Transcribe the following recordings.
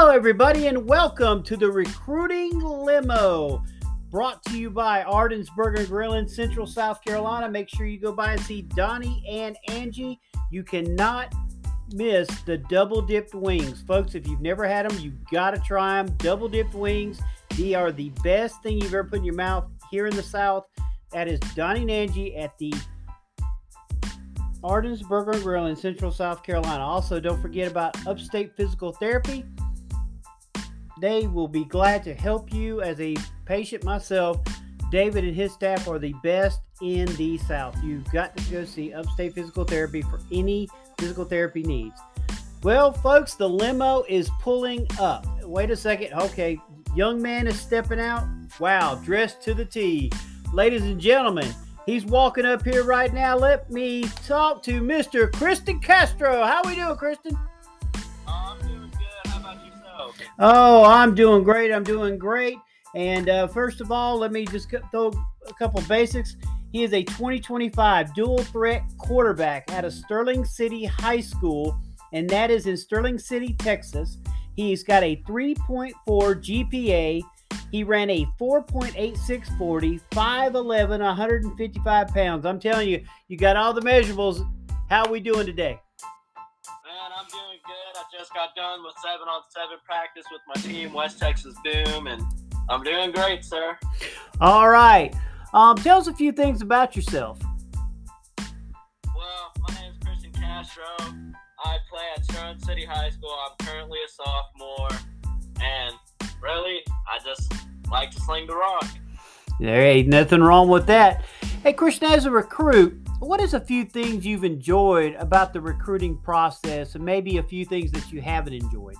Hello, everybody, and welcome to the Recruiting Limo, brought to you by Arden's Burger and Grill in Central South Carolina. Make sure you go by and see Donnie and Angie. You cannot miss the double-dipped wings. Folks, if you've never had them, you've got to try them. Double-dipped wings, they are the best thing you've ever put in your mouth here in the South. That is Donnie and Angie at the Arden's Burger and Grill in Central South Carolina. Also, don't forget about Upstate Physical Therapy. They will be glad to help you. As a patient myself, David and his staff are the best in the South. You've got to go see Upstate Physical Therapy for any physical therapy needs. Well, folks, the limo is pulling up. Wait a second. Okay, young man is stepping out. Wow, dressed to the T. Ladies and gentlemen, he's walking up here right now. Let me talk to Mr. Kristen Castro. How we doing, Kristen? I'm doing good. How about yourself? Oh, I'm doing great. And first of all, let me just throw a couple basics. He is a 2025 dual threat quarterback out of Sterling City High School, and that is in Sterling City, Texas. He's got a 3.4 GPA. He ran a 4.86 40, 5'11", 155 pounds. I'm telling you, you got all the measurables. How are we doing today? Man, I'm doing good. I just got done with 7-on-7 practice with my team, West Texas Boom, and I'm doing great, sir. All right. Tell us a few things about yourself. Well, my name is Kristen Castro. I play at Sterling City High School. I'm currently a sophomore, and really, I just like to sling the rock. There ain't nothing wrong with that. Hey, Kristen, as a recruit, what is a few things you've enjoyed about the recruiting process, and maybe a few things that you haven't enjoyed?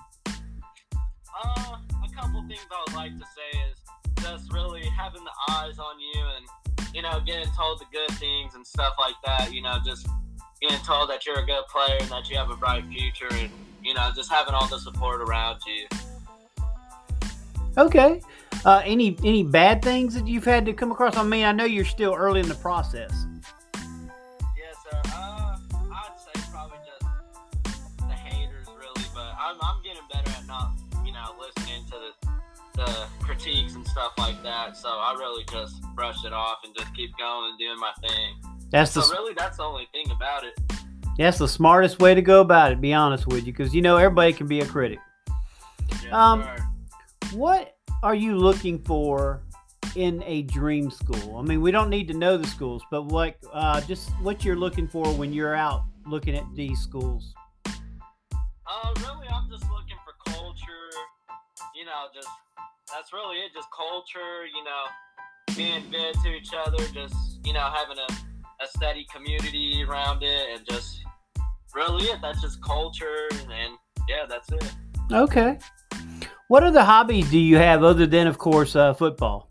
A couple things I would like to say is just really having the eyes on you and, getting told the good things and stuff like that, just getting told that you're a good player and that you have a bright future and, just having all the support around you. Okay. Any bad things that you've had to come across? I mean, I know you're still early in the process. Yes, sir. I'd say probably just the haters, really, but I'm getting better at not, listening to the critiques and stuff like that. So I really just brush it off and just keep going and doing my thing. That's the only thing about it. That's the smartest way to go about it, be honest with you, because, everybody can be a critic. Yes, sir. What are you looking for in a dream school? I mean, we don't need to know the schools, but just what you're looking for when you're out looking at these schools. Really, I'm just looking for culture. That's really it. Just culture. Being good to each other. Just having a steady community around it, and just really it. That's just culture, and yeah, that's it. Okay. What other hobbies do you have other than, of course, football?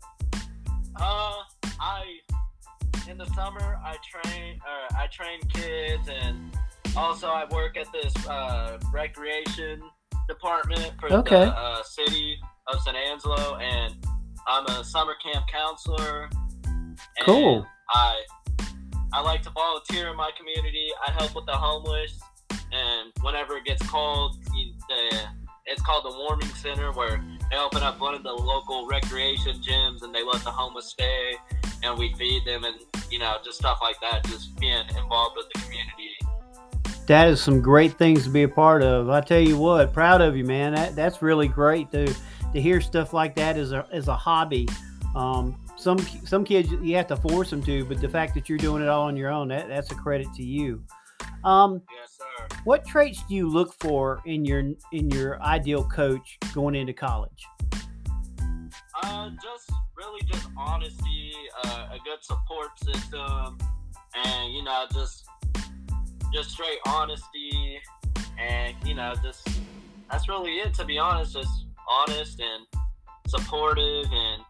In the summer I train kids, and also I work at this recreation department for the city of San Angelo, and I'm a summer camp counselor. Cool. I like to volunteer in my community. I help with the homeless, and whenever it gets cold, it's called the Warming Center, where they open up one of the local recreation gyms and they let the homeless stay, and we feed them, and just stuff like that. Just being involved with the community. That is some great things to be a part of. I tell you what, proud of you, man. That's really great to hear stuff like that as a hobby. Some kids you have to force them to, but the fact that you're doing it all on your own, that's a credit to you. Yes, sir. What traits do you look for in your ideal coach going into college? Just honesty, a good support system, and just straight honesty, and that's really it. To be honest, just honest and supportive, and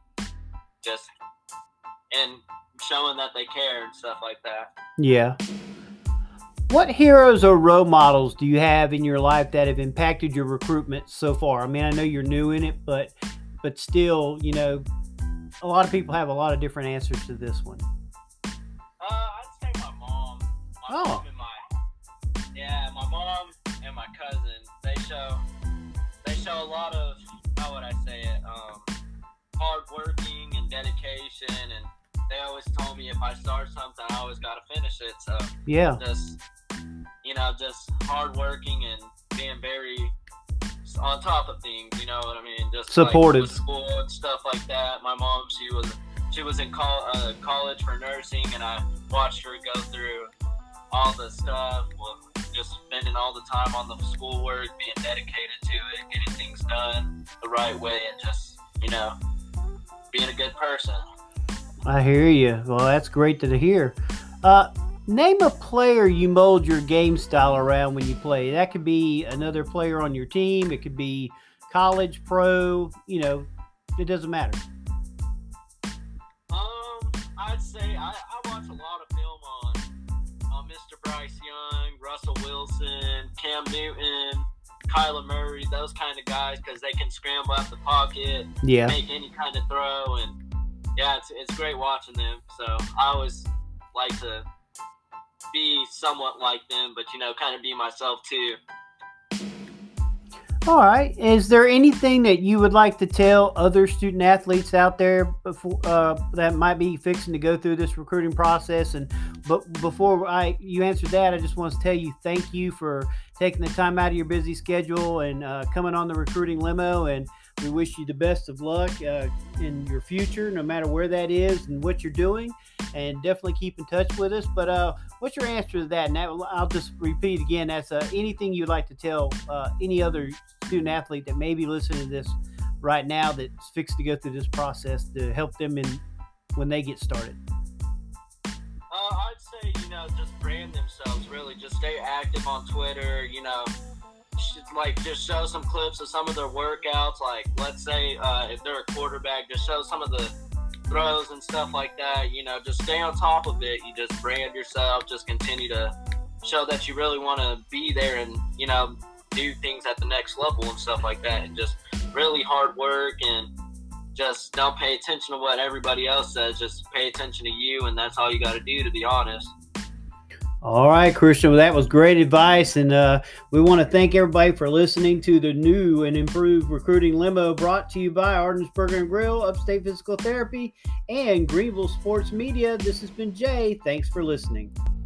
showing that they care and stuff like that. Yeah. What heroes or role models do you have in your life that have impacted your recruitment so far? I mean, I know you're new in it, but still, a lot of people have a lot of different answers to this one. I'd say my mom. My mom and my mom and my cousin. They show show a lot of, how would I say it, hard working and dedication, and they always told me if I start something, I always got to finish it. So Yeah. just hard working and being very on top of things, you know what I mean? Just Supportive. like with school and stuff like that. My mom, she was in college for nursing, and I watched her go through all the stuff, just spending all the time on the schoolwork, being dedicated to it, getting things done the right way, and just, being a good person. I hear you. Well, that's great to hear. Name a player you mold your game style around when you play. That could be another player on your team. It could be college, pro. It doesn't matter. I'd say I watch a lot of film on Mr. Bryce Young, Russell Wilson, Cam Newton, Kyler Murray, those kind of guys, because they can scramble out the pocket, Yeah. make any kind of throw, and yeah, it's great watching them. So I always like to be somewhat like them, but kind of be myself too. All right. Is there anything that you would like to tell other student athletes out there before that might be fixing to go through this recruiting process? But before you answer that, I just want to tell you thank you for taking the time out of your busy schedule and coming on the recruiting limo. And we wish you the best of luck in your future, no matter where that is and what you're doing. And definitely keep in touch with us. But what's your answer to that? And I'll just repeat again. That's anything you'd like to tell any other student athlete that may be listening to this right now that's fixed to go through this process to help them when they get started. I'd say, just brand themselves, really. Just stay active on Twitter, just show some clips of some of their workouts. Like, let's say if they're a quarterback, just show some of the throws and stuff like that. Just stay on top of it. You just brand yourself, just continue to show that you really want to be there and, do things at the next level and stuff like that. And just really hard work, and just don't pay attention to what everybody else says. Just pay attention to you, and that's all you got to do, to be honest. All right, Christian. Well, that was great advice. And we want to thank everybody for listening to the new and improved Recruiting Limo, brought to you by Arden's Burger and Grill, Upstate Physical Therapy, and Greenville Sports Media. This has been Jay. Thanks for listening.